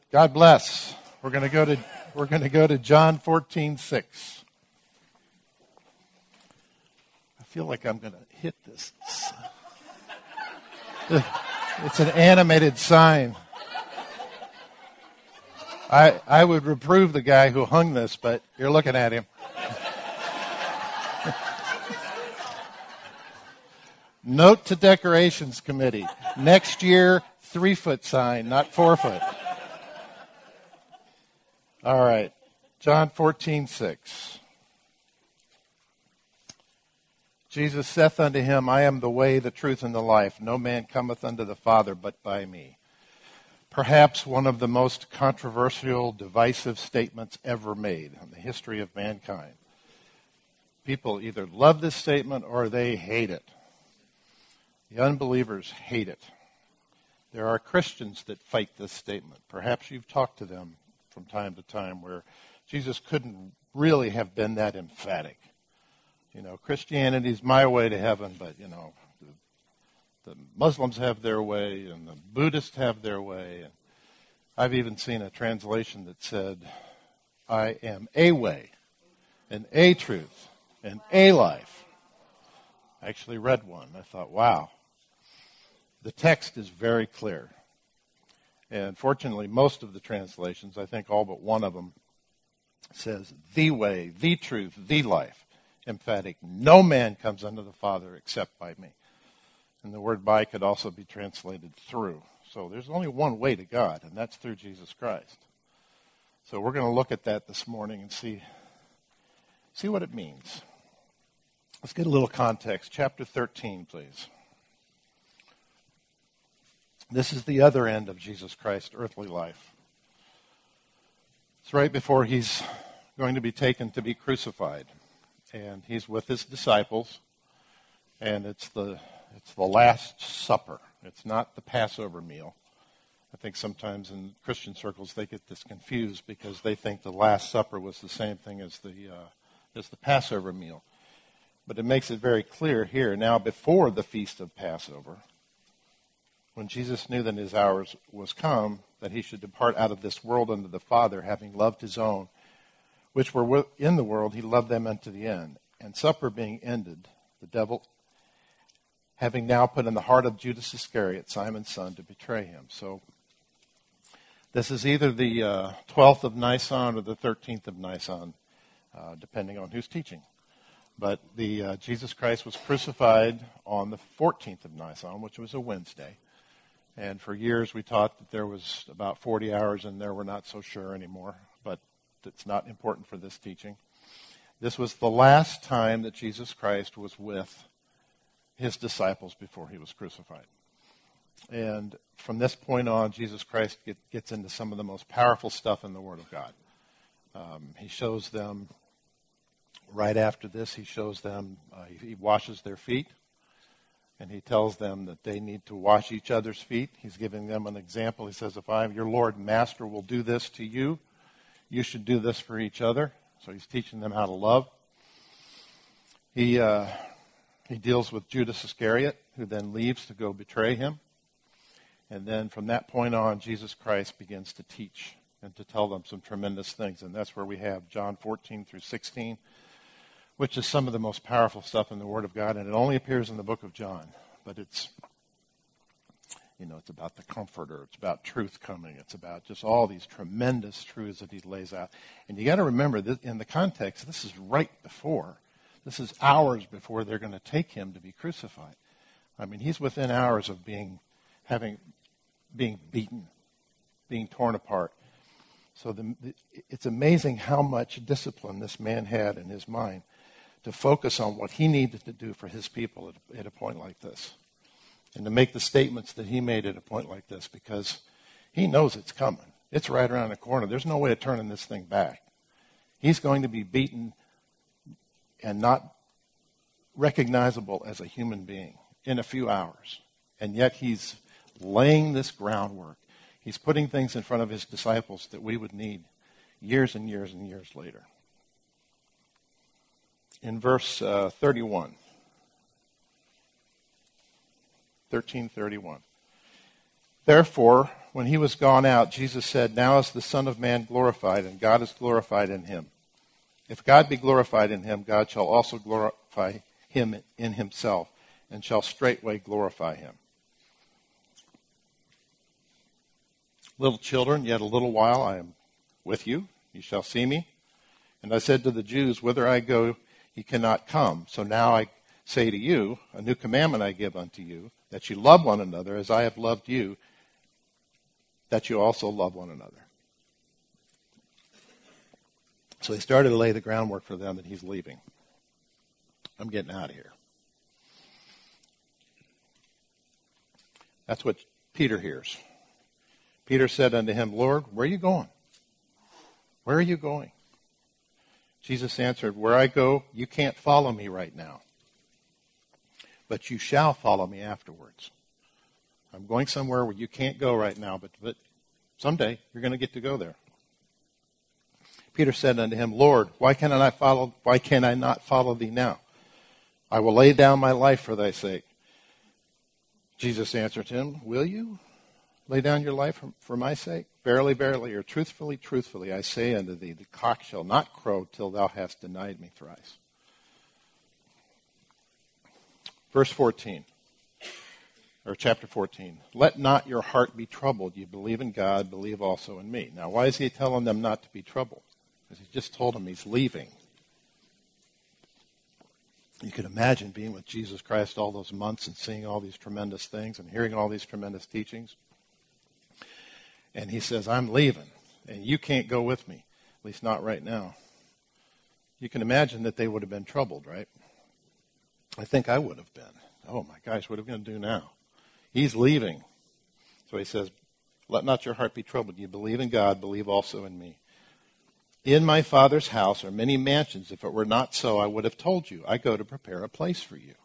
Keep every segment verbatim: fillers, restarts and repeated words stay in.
God bless. We're going to go to we're going to go to John fourteen six. I feel like I'm going to hit this. It's an animated sign. I I would reprove the guy who hung this, but you're looking at him. Note to Decorations Committee. Next year, three-foot sign, not four-foot. All right. John fourteen six. Jesus saith unto him, I am the way, the truth, and the life. No man cometh unto the Father but by me. Perhaps one of the most controversial, divisive statements ever made in the history of mankind. People either love this statement or they hate it. The unbelievers hate it. There are Christians that fight this statement. Perhaps you've talked to them from time to time where Jesus couldn't really have been that emphatic. You know, Christianity's my way to heaven, but, you know, the, the Muslims have their way and the Buddhists have their way. And I've even seen a translation that said, I am a way and a truth and a life. I actually read one. I thought, wow. The text is very clear. And fortunately, most of the translations, I think all but one of them, says the way, the truth, the life. Emphatic. No man comes unto the Father except by me. And the word by could also be translated through. So there's only one way to God, and that's through Jesus Christ. So we're going to look at that this morning and see, see what it means. Let's get a little context. Chapter thirteen, please. This is the other end of Jesus Christ's earthly life. It's right before he's going to be taken to be crucified. And he's with his disciples. And it's the it's the Last Supper. It's not the Passover meal. I think sometimes in Christian circles they get this confused because they think the Last Supper was the same thing as the uh, as the Passover meal. But it makes it very clear here. Now, before the feast of Passover, when Jesus knew that his hour was come, that he should depart out of this world unto the Father, having loved his own, which were in the world, he loved them unto the end. And supper being ended, the devil, having now put in the heart of Judas Iscariot, Simon's son, to betray him. So this is either the uh, twelfth of Nisan or the thirteenth of Nisan, uh, depending on who's teaching. But the uh, Jesus Christ was crucified on the fourteenth of Nisan, which was a Wednesday. And for years we taught that there was about forty hours in there. We're not so sure anymore, but it's not important for this teaching. This was the last time that Jesus Christ was with his disciples before he was crucified. And from this point on, Jesus Christ get, gets into some of the most powerful stuff in the Word of God. Um, he shows them, right after this, he shows them, uh, he, he washes their feet. And he tells them that they need to wash each other's feet. He's giving them an example. He says, if I, your Lord and Master, will do this to you, you should do this for each other. So he's teaching them how to love. He uh, he deals with Judas Iscariot, who then leaves to go betray him. And then from that point on, Jesus Christ begins to teach and to tell them some tremendous things. And that's where we have John fourteen through sixteen. Which is some of the most powerful stuff in the Word of God, and it only appears in the book of John. But it's, you know, it's about the Comforter. It's about truth coming. It's about just all these tremendous truths that he lays out. And you got to remember that in the context, this is right before. This is hours before they're going to take him to be crucified. I mean, he's within hours of being, having, being beaten, being torn apart. So the, it's amazing how much discipline this man had in his mind to focus on what he needed to do for his people at, at a point like this. And to make the statements that he made at a point like this, because he knows it's coming. It's right around the corner. There's no way of turning this thing back. He's going to be beaten and not recognizable as a human being in a few hours. And yet he's laying this groundwork. He's putting things in front of his disciples that we would need years and years and years later. In verse uh, thirty-one, thirteen thirty-one, Therefore, when he was gone out, Jesus said, now is the Son of Man glorified, and God is glorified in him. If God be glorified in him, God shall also glorify him in himself, and shall straightway glorify him. Little children, yet a little while I am with you. You shall see me. And I said to the Jews, whither I go, ye cannot come. So now I say to you, a new commandment I give unto you, that you love one another as I have loved you, that you also love one another. So he started to lay the groundwork for them that he's leaving. I'm getting out of here. That's what Peter hears. Peter said unto him, Lord, where are you going? Where are you going? Jesus answered, where I go, you can't follow me right now, but you shall follow me afterwards. I'm going somewhere where you can't go right now, but, but someday you're going to get to go there. Peter said unto him, Lord, why can I not follow, why can I not follow thee now? I will lay down my life for thy sake. Jesus answered him, will you lay down your life for, for my sake? Verily, verily, or truthfully, truthfully, I say unto thee, the cock shall not crow till thou hast denied me thrice. Verse fourteen, or chapter fourteen. Let not your heart be troubled. You believe in God, believe also in me. Now, why is he telling them not to be troubled? Because he just told them he's leaving. You could imagine being with Jesus Christ all those months and seeing all these tremendous things and hearing all these tremendous teachings. And he says, I'm leaving, and you can't go with me, at least not right now. You can imagine that they would have been troubled, right? I think I would have been. Oh, my gosh, what are we going to do now? He's leaving. So he says, let not your heart be troubled. You believe in God, believe also in me. In my Father's house are many mansions. If it were not so, I would have told you. I go to prepare a place for you.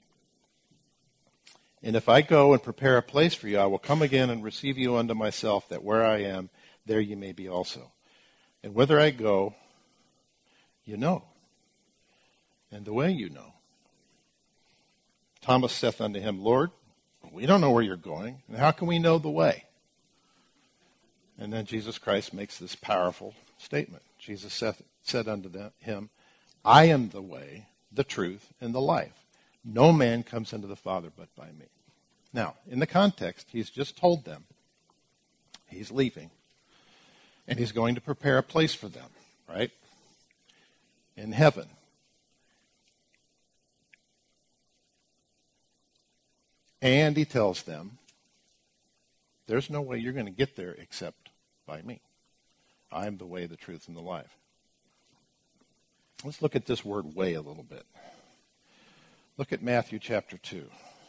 And if I go and prepare a place for you, I will come again and receive you unto myself, that where I am, there you may be also. And whither I go, you know, and the way you know. Thomas saith unto him, Lord, we don't know where you're going, and how can we know the way? And then Jesus Christ makes this powerful statement. Jesus saith, said unto them, him, I am the way, the truth, and the life. No man comes unto the Father but by me. Now, in the context, he's just told them he's leaving, and he's going to prepare a place for them, right? In heaven. And he tells them, there's no way you're going to get there except by me. I am the way, the truth, and the life. Let's look at this word way a little bit. Look at Matthew chapter two.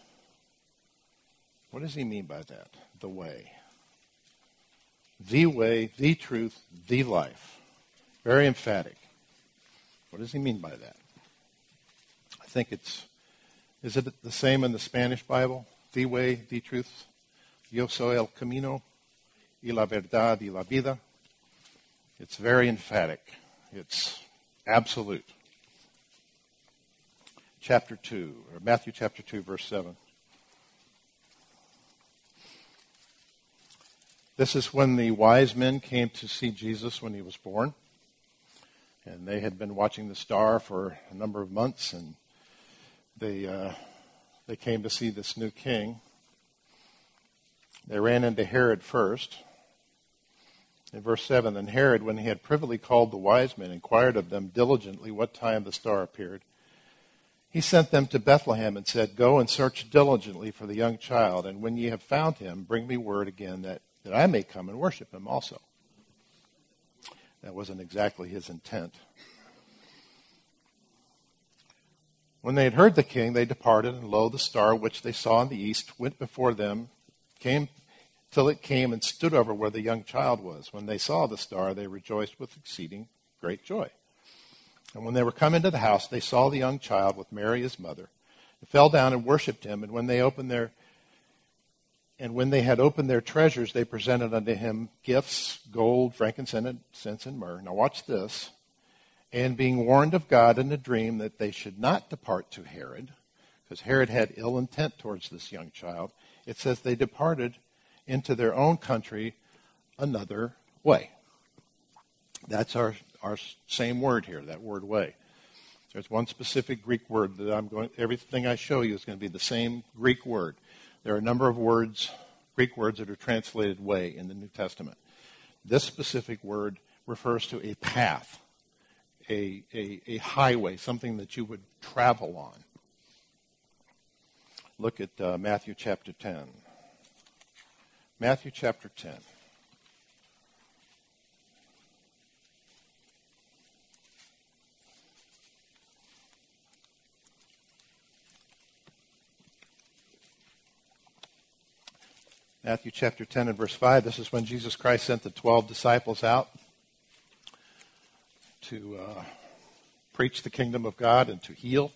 What does he mean by that? The way. The way, the truth, the life. Very emphatic. What does he mean by that? I think it's, is it the same in the Spanish Bible? The way, the truth. Yo soy el camino y la verdad y la vida. It's very emphatic. It's absolute. Chapter two, or Matthew chapter two, verse seven. This is when the wise men came to see Jesus when he was born. And they had been watching the star for a number of months, and they uh, they came to see this new king. They ran into Herod first. In verse seven, and Herod, when he had privily called the wise men, inquired of them diligently what time the star appeared. He sent them to Bethlehem and said, go and search diligently for the young child, and when ye have found him, bring me word again that, that I may come and worship him also. That wasn't exactly his intent. When they had heard the king, they departed, and lo, the star which they saw in the east went before them, came till it came and stood over where the young child was. When they saw the star, they rejoiced with exceeding great joy. And when they were come into the house, they saw the young child with Mary his mother, and fell down and worshipped him. And when they opened their and when they had opened their treasures, they presented unto him gifts, gold, frankincense, and myrrh. Now watch this. And being warned of God in a dream that they should not depart to Herod, because Herod had ill intent towards this young child, it says they departed into their own country another way. That's our, our same word here, that word way. There's one specific Greek word that I'm going, everything I show you is going to be the same Greek word. There are a number of words, Greek words that are translated way in the New Testament. This specific word refers to a path, a, a, a highway, something that you would travel on. Look at uh, Matthew chapter ten. Matthew chapter ten. Matthew chapter ten and verse five, this is when Jesus Christ sent the twelve disciples out to uh, preach the kingdom of God and to heal.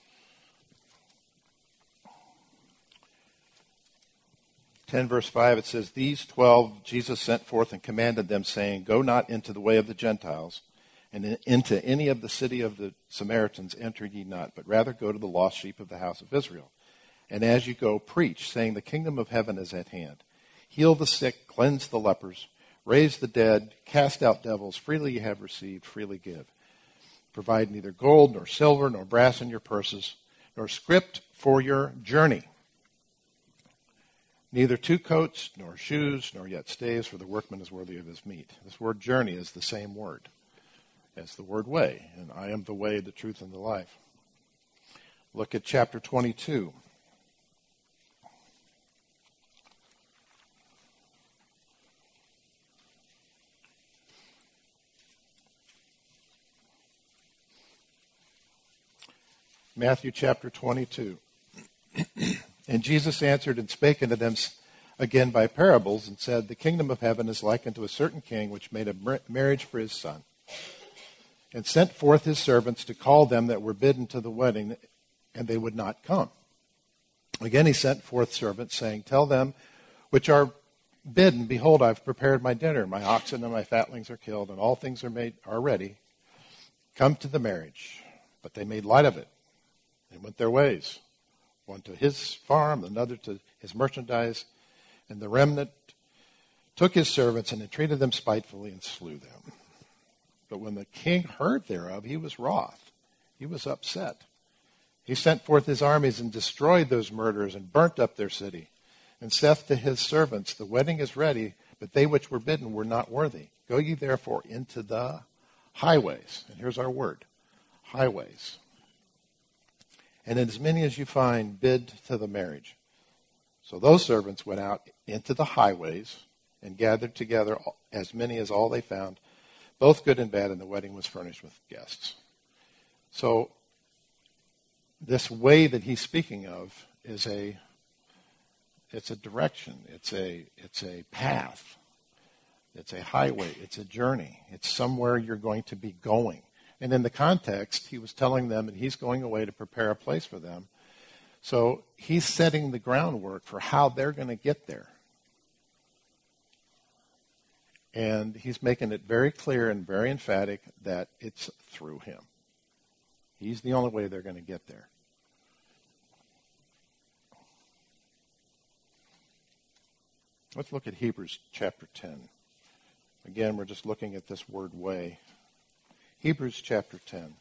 ten verse five, it says, "These twelve Jesus sent forth and commanded them, saying, Go not into the way of the Gentiles, and into any of the city of the Samaritans enter ye not, but rather go to the lost sheep of the house of Israel. And as you go, preach, saying, The kingdom of heaven is at hand. Heal the sick, cleanse the lepers, raise the dead, cast out devils. Freely you have received, freely give. Provide neither gold, nor silver, nor brass in your purses, nor script for your journey. Neither two coats, nor shoes, nor yet stays, for the workman is worthy of his meat." This word journey is the same word as the word way. And I am the way, the truth, and the life. Look at chapter twenty-two. Matthew chapter twenty-two. "And Jesus answered and spake unto them again by parables, and said, The kingdom of heaven is like unto a certain king, which made a marriage for his son, and sent forth his servants to call them that were bidden to the wedding, and they would not come. Again he sent forth servants, saying, Tell them which are bidden, Behold, I have prepared my dinner. My oxen and my fatlings are killed, and all things are made are ready. Come to the marriage. But they made light of it, and went their ways, one to his farm, another to his merchandise. And the remnant took his servants and entreated them spitefully and slew them. But when the king heard thereof, he was wroth. He was upset. He sent forth his armies and destroyed those murderers and burnt up their city. And saith to his servants, The wedding is ready, but they which were bidden were not worthy. Go ye therefore into the highways." And here's our word, highways. "And as many as you find, bid to the marriage." So those servants went out into the highways and gathered together as many as all they found, both good and bad, and the wedding was furnished with guests. So this way that he's speaking of is a, it's a direction, it's a, it's a path, it's a highway, it's a journey, it's somewhere you're going to be going. And in the context, he was telling them that he's going away to prepare a place for them. So he's setting the groundwork for how they're going to get there. And he's making it very clear and very emphatic that it's through him. He's the only way they're going to get there. Let's look at Hebrews chapter ten. Again, we're just looking at this word way. Hebrews chapter ten.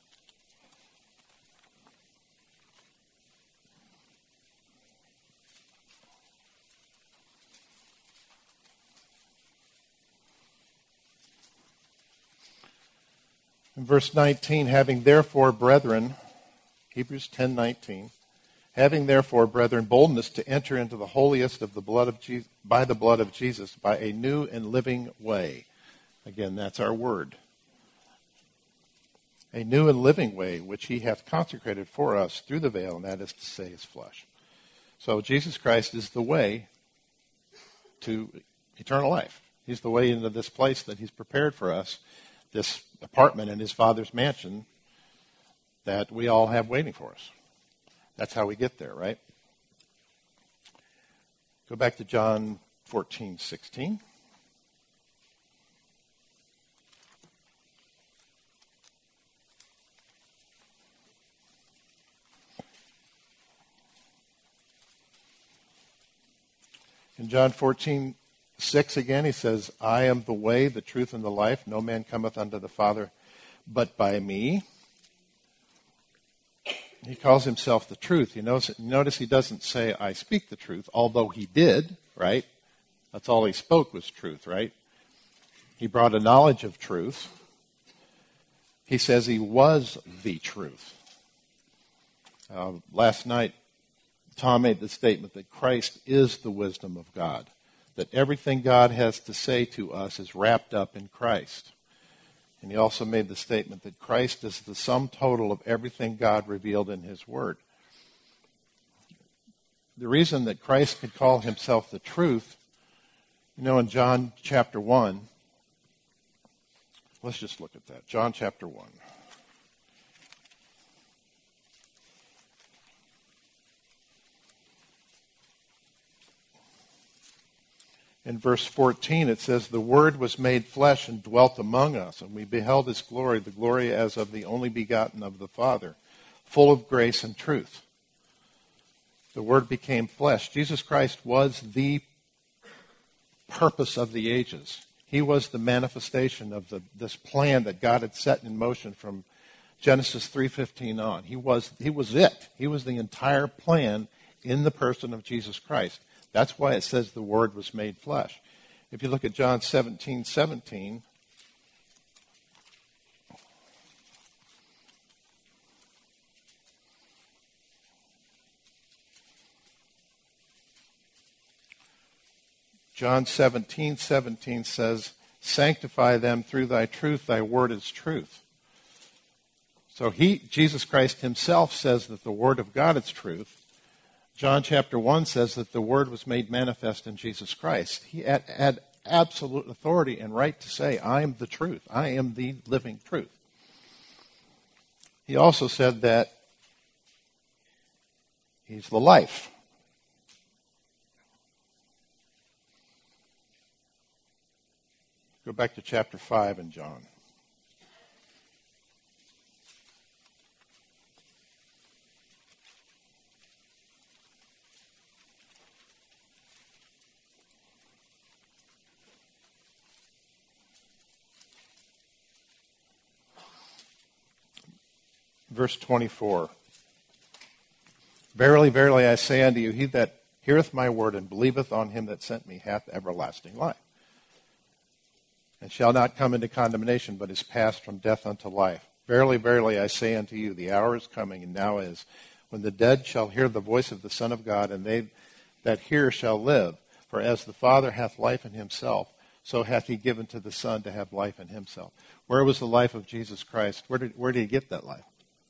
In verse nineteen, having therefore, brethren, Hebrews ten nineteen, having therefore, brethren, boldness to enter into the holiest of the blood of Jesus, by the blood of Jesus, by a new and living way. Again, that's our word. A new and living way, which he hath consecrated for us through the veil, and that is to say, his flesh. So Jesus Christ is the way to eternal life. He's the way into this place that he's prepared for us, this apartment in his Father's mansion that we all have waiting for us. That's how we get there, right? Go back to John fourteen sixteen. In John fourteen six again, he says, I am the way, the truth, and the life. No man cometh unto the Father but by me. He calls himself the truth. You notice, notice he doesn't say, I speak the truth, although he did, right? That's all he spoke was truth, right? He brought a knowledge of truth. He says he was the truth. Uh, last night, Tom made the statement that Christ is the wisdom of God, that everything God has to say to us is wrapped up in Christ. And he also made the statement that Christ is the sum total of everything God revealed in his word. The reason that Christ could call himself the truth, you know, in John chapter one, let's just look at that. John chapter one. In verse fourteen, it says, the Word was made flesh and dwelt among us, and we beheld his glory, the glory as of the only begotten of the Father, full of grace and truth. The Word became flesh. Jesus Christ was the purpose of the ages. He was the manifestation of the, this plan that God had set in motion from Genesis three fifteen on. He was, he was it. He was the entire plan in the person of Jesus Christ. That's why it says the Word was made flesh. If you look at John seventeen seventeen, John seventeen seventeen says, sanctify them through thy truth, thy word is truth. So he, Jesus Christ himself says that the Word of God is truth. John chapter one says that the Word was made manifest in Jesus Christ. He had, had absolute authority and right to say, I am the truth. I am the living truth. He also said that he's the life. Go back to chapter five in John. Verse twenty-four. Verily, verily, I say unto you, he that heareth my word and believeth on him that sent me hath everlasting life, and shall not come into condemnation, but is passed from death unto life. Verily, verily, I say unto you, the hour is coming, and now is, when the dead shall hear the voice of the Son of God, and they that hear shall live. For as the Father hath life in himself, so hath he given to the Son to have life in himself. Where was the life of Jesus Christ? Where did, where did he get that life?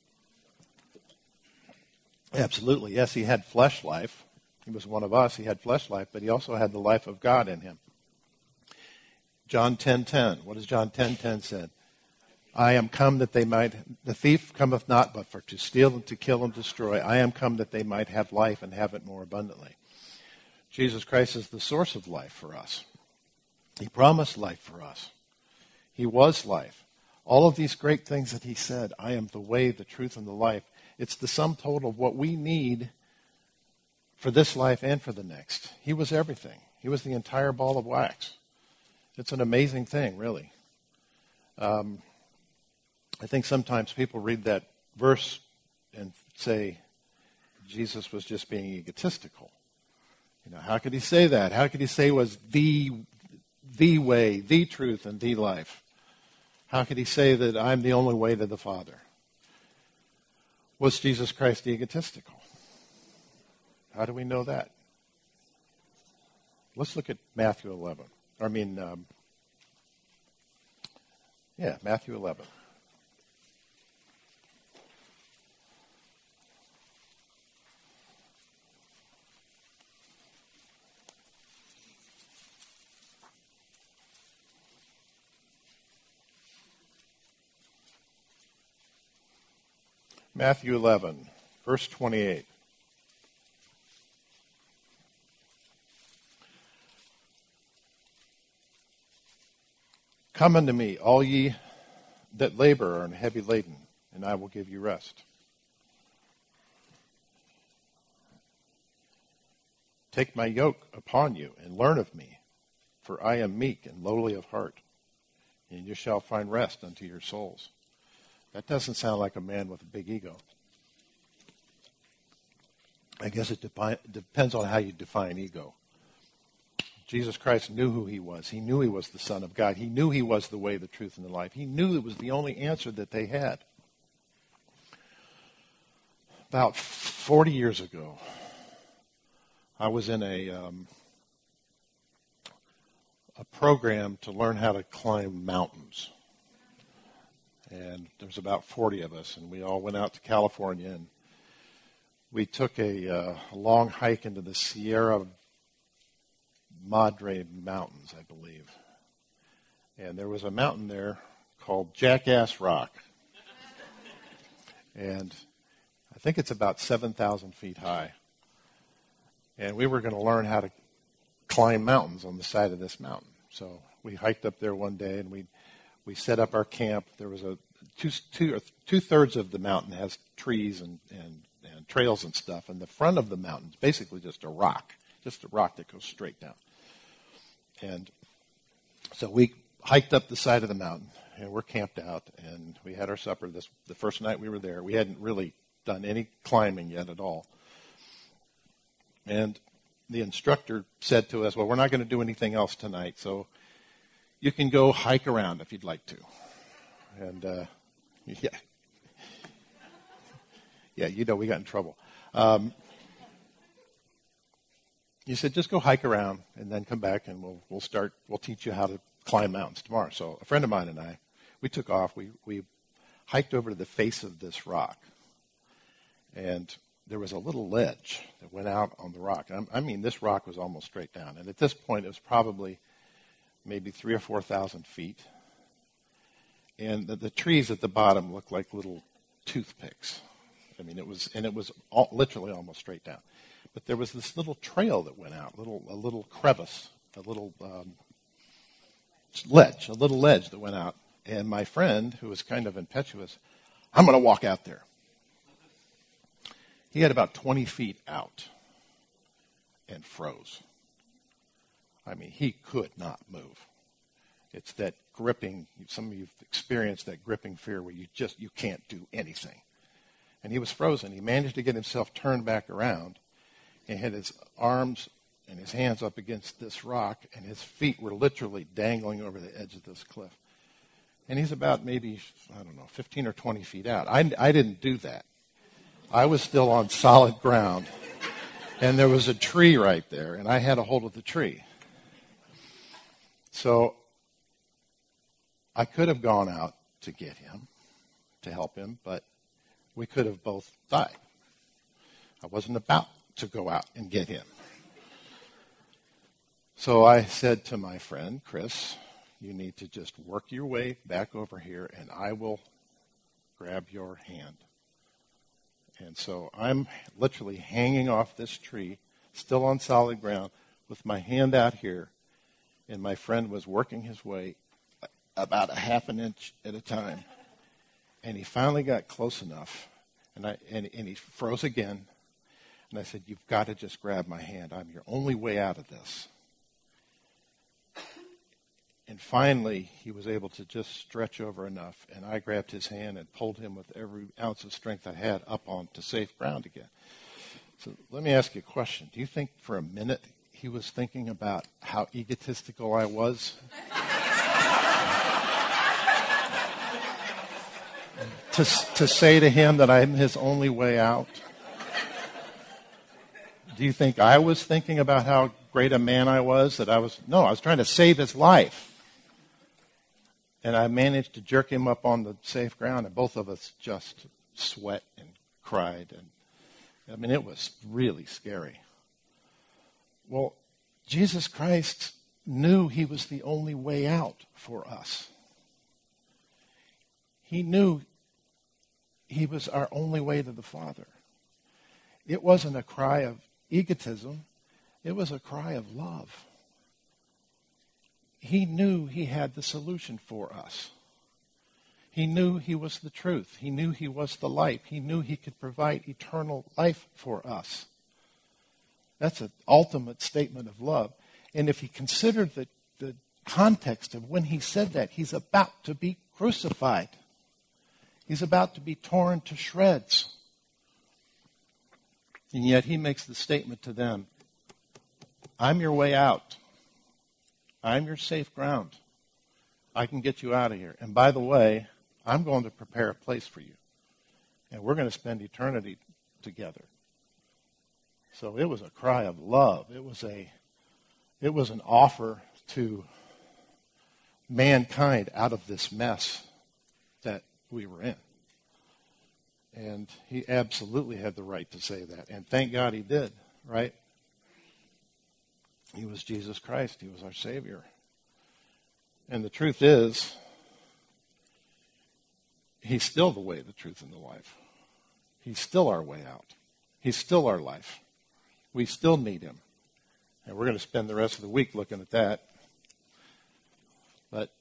Absolutely. Yes, he had flesh life. He was one of us. He had flesh life, but he also had the life of God in him. John ten ten. What does John ten ten say? I am come that they might, the thief cometh not but for to steal and to kill and destroy. I am come that they might have life and have it more abundantly. Jesus Christ is the source of life for us. He promised life for us. He was life. All of these great things that he said, I am the way, the truth, and the life. It's the sum total of what we need for this life and for the next. He was everything. He was the entire ball of wax. It's an amazing thing, really. Um, I think sometimes people read that verse and say Jesus was just being egotistical. You know, how could he say that? How could he say it was the, the way, the truth, and the life? How could he say that I'm the only way to the Father? Was Jesus Christ egotistical? How do we know that? Let's look at Matthew eleven. I mean, um, yeah, Matthew eleven. Matthew eleven, verse twenty-eight. Come unto me, all ye that labor are heavy laden, and I will give you rest. Take my yoke upon you and learn of me, for I am meek and lowly of heart, and you shall find rest unto your souls. That doesn't sound like a man with a big ego. I guess it depi- depends on how you define ego. Jesus Christ knew who he was. He knew he was the Son of God. He knew he was the way, the truth, and the life. He knew it was the only answer that they had. About forty years ago, I was in a um, a program to learn how to climb mountains. And there was about forty of us, and we all went out to California, and we took a, uh, a long hike into the Sierra Madre Mountains, I believe. And there was a mountain there called Jackass Rock. And I think it's about seven thousand feet high. And we were going to learn how to climb mountains on the side of this mountain. So we hiked up there one day, and we we set up our camp. There was a two two or two thirds of the mountain has trees and, and and trails and stuff, and the front of the mountain is basically just a rock, just a rock that goes straight down. And so we hiked up the side of the mountain, and we're camped out, and we had our supper. This the first night we were there. We hadn't really done any climbing yet at all. And the instructor said to us, well, we're not going to do anything else tonight, so you can go hike around if you'd like to. And, uh, yeah. Yeah, you know, we got in trouble. Um, he said, just go hike around and then come back and we'll we'll start, we'll teach you how to climb mountains tomorrow. So a friend of mine and I, we took off. We, we hiked over to the face of this rock. And there was a little ledge that went out on the rock. I mean, this rock was almost straight down. And at this point, it was probably maybe three or four thousand feet. And the, the trees at the bottom looked like little toothpicks. I mean, it was, and it was all, literally almost straight down. But there was this little trail that went out, little a little crevice, a little um, ledge, a little ledge that went out. And my friend, who was kind of impetuous, I'm going to walk out there. He had about twenty feet out and froze. I mean, he could not move. It's that gripping, some of you have experienced that gripping fear where you just, you can't do anything. And he was frozen. He managed to get himself turned back around and had his arms and his hands up against this rock, and his feet were literally dangling over the edge of this cliff. And he's about maybe, I don't know, fifteen or twenty feet out. I, I didn't do that. I was still on solid ground, and there was a tree right there, and I had a hold of the tree. So I could have gone out to get him, to help him, but we could have both died. I wasn't about to go out and get him. So I said to my friend, Chris, you need to just work your way back over here, and I will grab your hand. And so I'm literally hanging off this tree, still on solid ground, with my hand out here, and my friend was working his way about a half an inch at a time. And he finally got close enough, and I and, and he froze again. And I said, you've got to just grab my hand. I'm your only way out of this. And finally, he was able to just stretch over enough, and I grabbed his hand and pulled him with every ounce of strength I had up onto safe ground again. So let me ask you a question. Do you think for a minute he was thinking about how egotistical I was? to, to say to him that I'm his only way out? Do you think I was thinking about how great a man I was? That I was, no, I was trying to save his life. And I managed to jerk him up on the safe ground, and both of us just sweat and cried. And I mean, it was really scary. Well, Jesus Christ knew he was the only way out for us. He knew he was our only way to the Father. It wasn't a cry of egotism. It was a cry of love. He knew he had the solution for us. He knew he was the truth. He knew he was the light. He knew he could provide eternal life for us. That's an ultimate statement of love. And if he considered the, context of when he said that, he's about to be crucified. He's about to be torn to shreds. And yet he makes the statement to them, I'm your way out. I'm your safe ground. I can get you out of here. And by the way, I'm going to prepare a place for you. And we're going to spend eternity together. So it was a cry of love. It was a, it was an offer to mankind out of this mess that we were in. And he absolutely had the right to say that. And thank God he did, right? He was Jesus Christ. He was our Savior. And the truth is, he's still the way, the truth, and the life. He's still our way out. He's still our life. We still need him. And we're going to spend the rest of the week looking at that. But,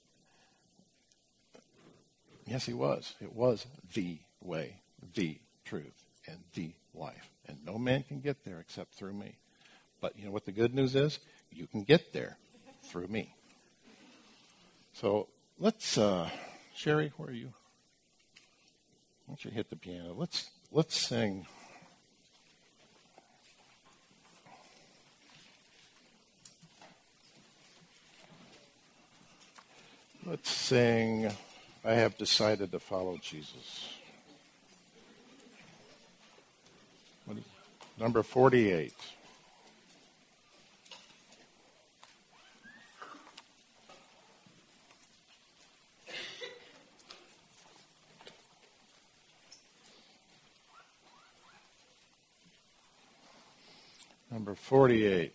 yes, he was. It was the way, the truth, and the life. And no man can get there except through me. But you know what the good news is? You can get there through me. So let's, uh, Sherry, where are you? Why don't you hit the piano? Let's let's sing. Let's sing, I Have Decided to Follow Jesus. What is, number forty-eight. Number forty-eight.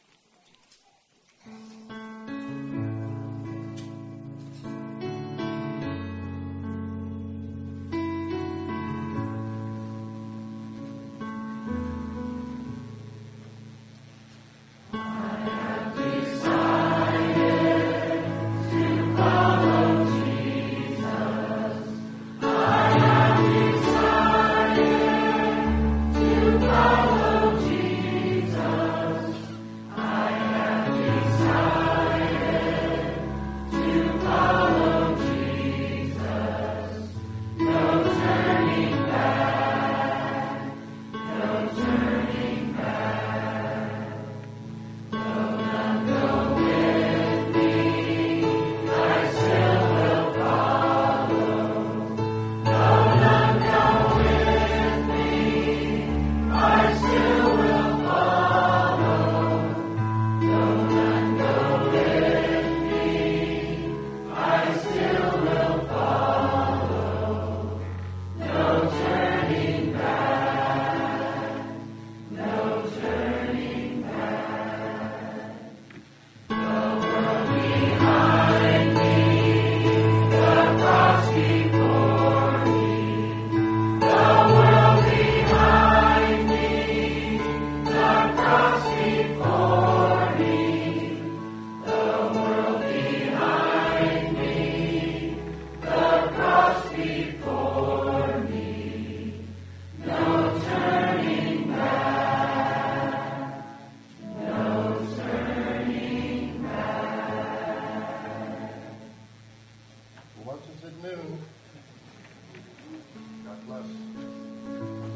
Lunch is at noon. God bless.